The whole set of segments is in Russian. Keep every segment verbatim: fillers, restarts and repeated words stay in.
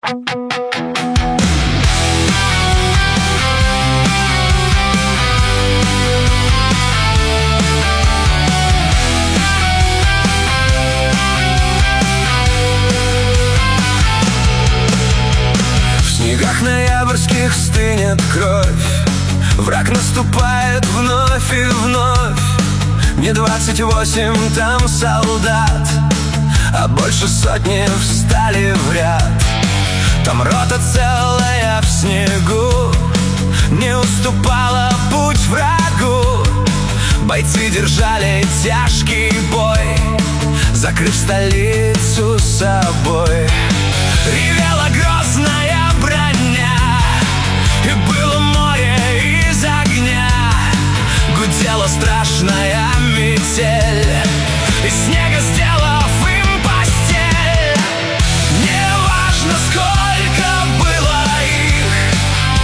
В снегах ноябрьских стынет кровь, враг наступает вновь и вновь. Мне двадцать восемь, там солдат, а больше сотни встали в ряд. Там рота целая в снегу не уступала путь врагу. Бойцы держали тяжкий бой, закрыв столицу собой. Ревела грозная броня, и было море из огня. Гудела страшная метель, из снега сделав им постель. Неважно, сколько было их,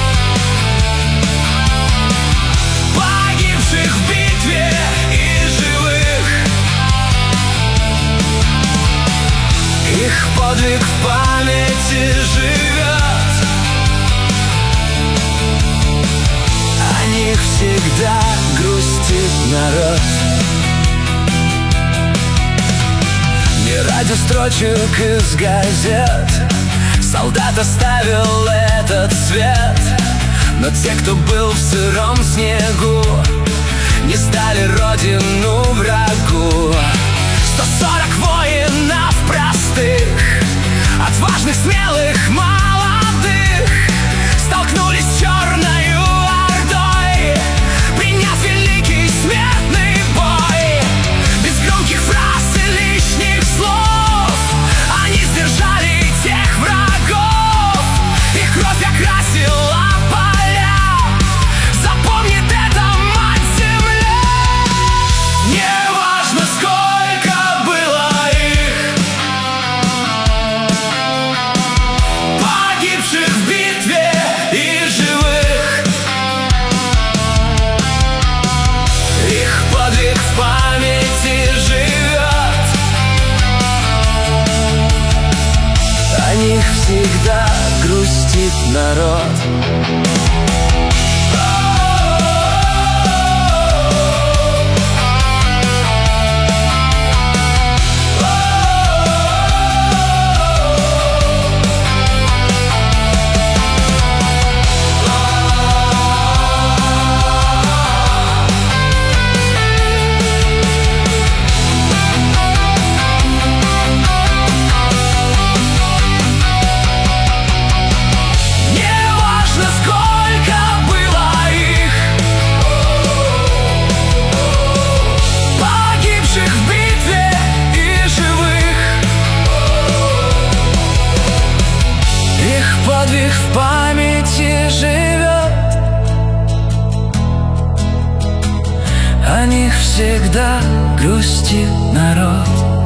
погибших в битве и живых. Их подвиг в памяти живет, о них всегда грустит народ. Не ради строчек из газет солдат оставил этот свет, но те, кто был в сыром снегу, не сдали родину врагу. Сто сорок воинов простых, отважных, смелых, молодых, столкнулись с черною ордой, приняв великий смертный бой. Без громких фраз и лишних слов они сдержали тех врагов, их кровь окрасила поля. Запомнит это мать земля. Неважно, сколько было их, погибших в битве и живых. Их подвиг в памяти живет, о них всегда грустит народ. Подвиг в памяти живет, о них всегда грустит народ.